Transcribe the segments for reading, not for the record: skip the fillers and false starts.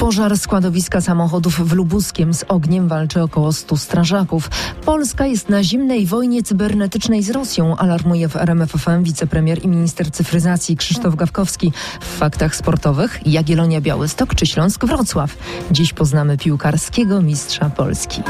Pożar składowiska samochodów w Lubuskiem. Z ogniem walczy około 100 strażaków. Polska jest na zimnej wojnie cybernetycznej z Rosją, alarmuje w RMF FM wicepremier i minister cyfryzacji Krzysztof Gawkowski. W faktach sportowych Jagiellonia Białystok czy Śląsk Wrocław. Dziś poznamy piłkarskiego mistrza Polski.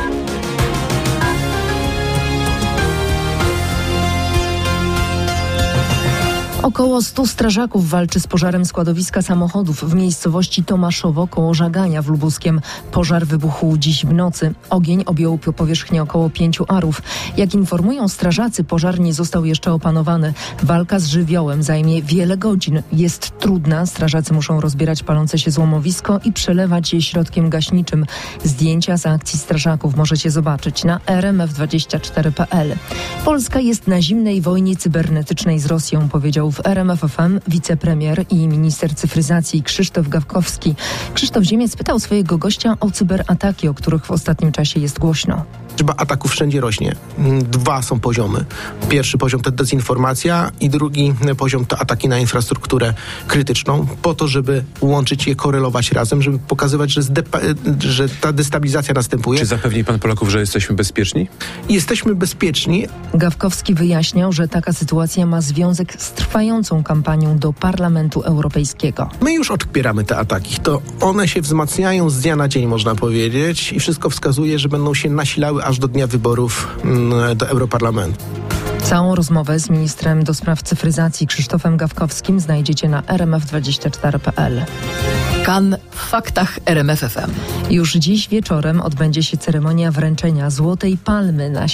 Około 100 strażaków walczy z pożarem składowiska samochodów w miejscowości Tomaszowo koło Żagania w Lubuskiem. Pożar wybuchł dziś w nocy. Ogień objął powierzchnię około 5 arów. Jak informują strażacy, pożar nie został jeszcze opanowany. Walka z żywiołem zajmie wiele godzin. Jest trudna. Strażacy muszą rozbierać palące się złomowisko i przelewać je środkiem gaśniczym. Zdjęcia z akcji strażaków możecie zobaczyć na rmf24.pl. Polska jest na zimnej wojnie cybernetycznej z Rosją, powiedział w RMF FM wicepremier i minister cyfryzacji Krzysztof Gawkowski. Krzysztof Ziemiec pytał swojego gościa o cyberataki, o których w ostatnim czasie jest głośno. Liczba ataków wszędzie rośnie. 2 są poziomy. Pierwszy poziom to dezinformacja i drugi poziom to ataki na infrastrukturę krytyczną, po to, żeby łączyć je, korelować razem, żeby pokazywać, że ta destabilizacja następuje. Czy zapewni pan Polaków, że jesteśmy bezpieczni? Jesteśmy bezpieczni. Gawkowski wyjaśniał, że taka sytuacja ma związek z trwającą kampanią do Parlamentu Europejskiego. My już odpieramy te ataki. To one się wzmacniają z dnia na dzień, można powiedzieć, i wszystko wskazuje, że będą się nasilały aż do dnia wyborów do Europarlamentu. Całą rozmowę z ministrem do spraw cyfryzacji Krzysztofem Gawkowskim znajdziecie na rmf24.pl. Kan w faktach RMF FM. Już dziś wieczorem odbędzie się ceremonia wręczenia Złotej Palmy na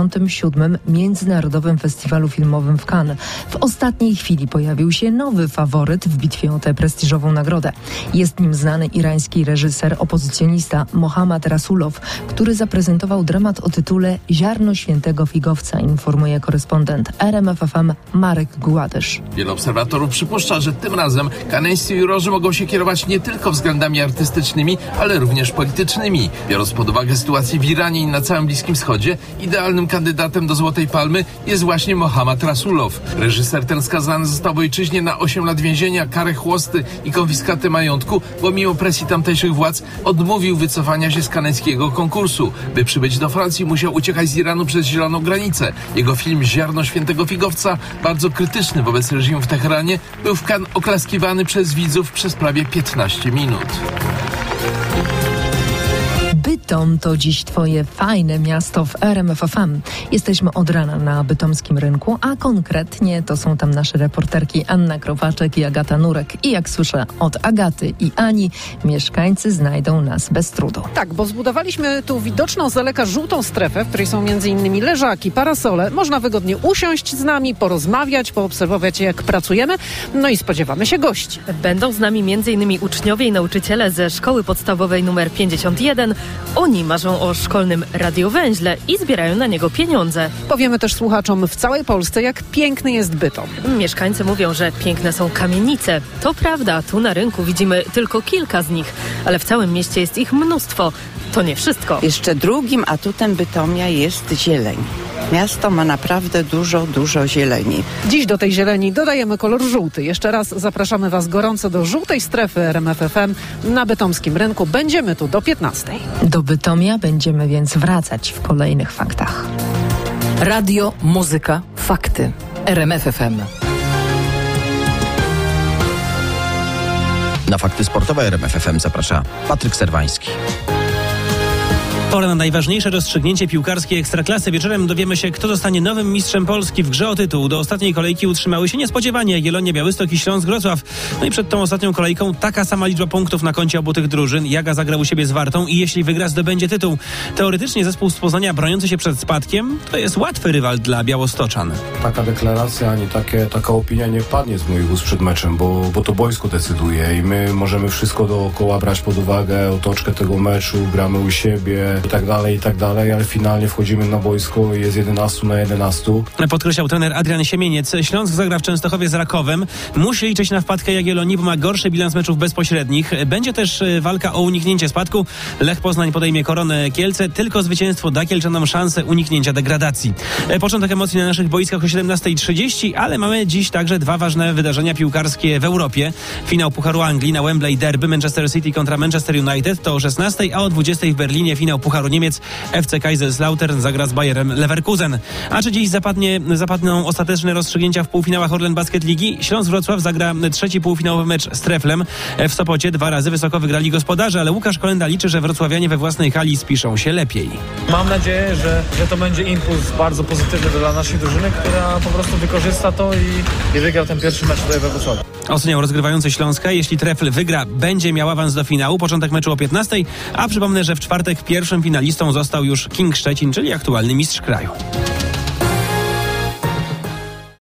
77. Międzynarodowym Festiwalu Filmowym w Cannes. W ostatniej chwili pojawił się nowy faworyt w bitwie o tę prestiżową nagrodę. Jest nim znany irański reżyser, opozycjonista Mohammad Rasulow, który zaprezentował dramat o tytule Ziarno świętego figowca, informuje korespondent RMF FM Marek Gładysz. Wielu obserwatorów przypuszcza, że tym razem kaneńscy jurorzy mogą się kierować nie tylko względami artystycznymi, ale również politycznymi. Biorąc pod uwagę sytuację w Iranie i na całym Bliskim Wschodzie, idealnym kandydatem do Złotej Palmy jest właśnie Mohammad Rasulow. Reżyser ten skazany został w ojczyźnie na 8 lat więzienia, karę chłosty i konfiskatę majątku, bo mimo presji tamtejszych władz odmówił wycofania się z kaneńskiego konkursu. By przybyć do Francji, musiał uciekać z Iranu przez zieloną granicę. Jego film Ziarno świętego figowca, bardzo krytyczny wobec reżimu w Teheranie, był w Cannes oklaskiwany przez widzów przez prawie 15 minut. Bytom to dziś twoje fajne miasto w RMF FM. Jesteśmy od rana na bytomskim rynku, a konkretnie to są tam nasze reporterki Anna Krowaczek i Agata Nurek. I jak słyszę od Agaty i Ani, mieszkańcy znajdą nas bez trudu. Tak, bo zbudowaliśmy tu widoczną z daleka żółtą strefę, w której są m.in. leżaki, parasole. Można wygodnie usiąść z nami, porozmawiać, poobserwować, jak pracujemy. No i spodziewamy się gości. Będą z nami m.in. uczniowie i nauczyciele ze szkoły podstawowej nr 51. Oni marzą o szkolnym radiowęźle i zbierają na niego pieniądze. Powiemy też słuchaczom w całej Polsce, jak piękny jest Bytom. Mieszkańcy mówią, że piękne są kamienice. To prawda, tu na rynku widzimy tylko kilka z nich, ale w całym mieście jest ich mnóstwo. To nie wszystko. Jeszcze drugim atutem Bytomia jest zieleń. Miasto ma naprawdę dużo zieleni. Dziś do tej zieleni dodajemy kolor żółty. Jeszcze raz zapraszamy Was gorąco do żółtej strefy RMF FM na bytomskim rynku. Będziemy tu do 15. Do Bytomia będziemy więc wracać w kolejnych faktach. Radio, muzyka, fakty. RMF FM. Na fakty sportowe RMF FM zaprasza Patryk Serwański. Pora na najważniejsze rozstrzygnięcie piłkarskiej Ekstraklasy. Wieczorem dowiemy się, kto zostanie nowym mistrzem Polski w grze o tytuł. Do ostatniej kolejki utrzymały się niespodziewanie Jagiellonia Białystok i Śląsk Wrocław. No i przed tą ostatnią kolejką taka sama liczba punktów na koncie obu tych drużyn. Jaga zagra u siebie z Wartą i jeśli wygra, zdobędzie tytuł. Teoretycznie zespół z Poznania broniący się przed spadkiem to jest łatwy rywal dla białostoczan. Taka deklaracja, ani taka opinia nie padnie z moich ust przed meczem, bo to boisko decyduje i my możemy wszystko dookoła brać pod uwagę, otoczkę tego meczu, gramy u siebie. i tak dalej, ale finalnie wchodzimy na boisko i jest 11 na 11. Podkreślał trener Adrian Siemieniec. Śląsk zagra w Częstochowie z Rakowem. Musi liczyć na wpadkę Jagiellonii, bo ma gorszy bilans meczów bezpośrednich. Będzie też walka o uniknięcie spadku. Lech Poznań podejmie Koronę Kielce. Tylko zwycięstwo da Kielczanom szansę uniknięcia degradacji. Początek emocji na naszych boiskach o 17:30, ale mamy dziś także dwa ważne wydarzenia piłkarskie w Europie. Finał Pucharu Anglii na Wembley Derby Manchester City kontra Manchester United to o 16:00, a o 20:00 w Berlinie finał Pucharu Niemiec FC Kaiserslautern zagra z Bayerem Leverkusen. A czy dziś zapadną ostateczne rozstrzygnięcia w półfinałach Orlen Basket Ligi? Śląsk Wrocław zagra trzeci półfinałowy mecz z Treflem. W Sopocie 2 razy wysoko wygrali gospodarze, ale Łukasz Kolenda liczy, że wrocławianie we własnej hali spiszą się lepiej. Mam nadzieję, że to będzie impuls bardzo pozytywny dla naszej drużyny, która po prostu wykorzysta to i wygra ten pierwszy mecz tutaj we Wrocławiu. Oceniał rozgrywający Śląska. Jeśli Trefl wygra, będzie miał awans do finału. Początek meczu o 15:00, a przypomnę, że w czwartek pierwszym finalistą został już King Szczecin, czyli aktualny mistrz kraju.